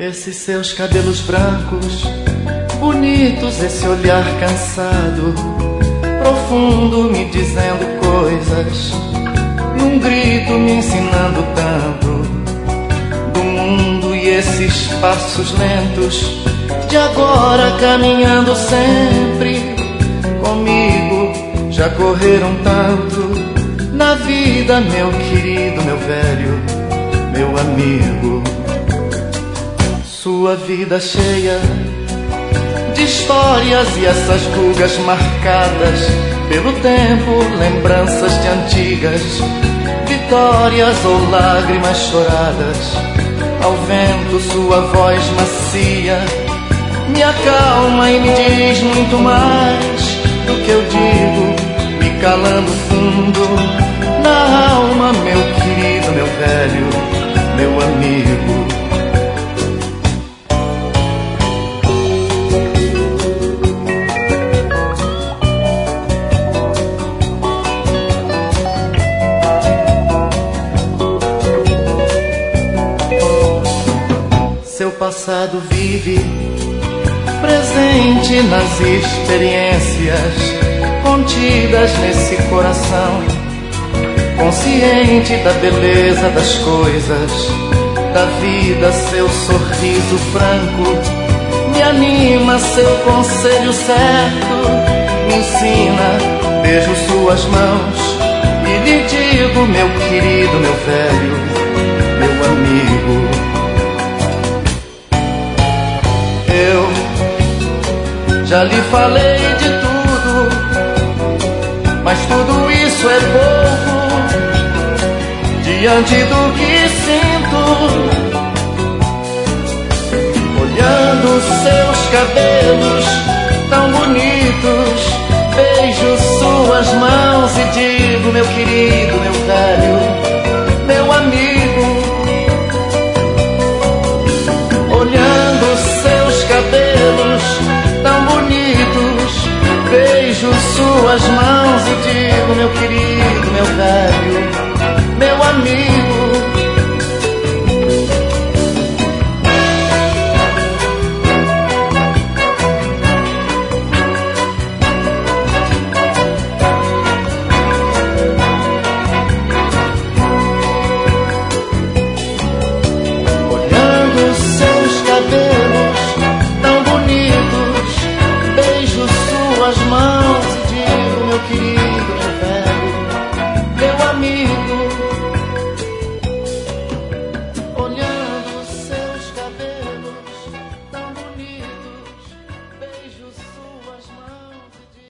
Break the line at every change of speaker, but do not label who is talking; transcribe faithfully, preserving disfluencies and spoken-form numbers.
Esses seus cabelos brancos, bonitos, esse olhar cansado, profundo, me dizendo coisas, e um grito me ensinando tanto do mundo. E esses passos lentos de agora, caminhando sempre comigo, já correram tanto na vida, meu querido, meu velho, meu amigo. Sua vida cheia de histórias e essas rugas marcadas pelo tempo, lembranças de antigas vitórias ou lágrimas choradas. Ao vento sua voz macia me acalma e me diz muito mais do que eu digo, me calando fundo na alma, meu querido, meu velho, meu amigo. Seu passado vive presente nas experiências contidas nesse coração, consciente da beleza das coisas, da vida. Seu sorriso franco me anima, seu conselho certo me ensina. Beijo suas mãos e lhe digo, meu querido, meu velho, meu amigo. Eu já lhe falei de tudo, mas tudo isso é pouco diante do que sinto. Olhando seus cabelos tão bonitos, beijo suas mãos e digo, meu querido, meu velho, meu amigo. Olhando seus cabelos tão bonitos, beijo suas mãos e digo, meu querido,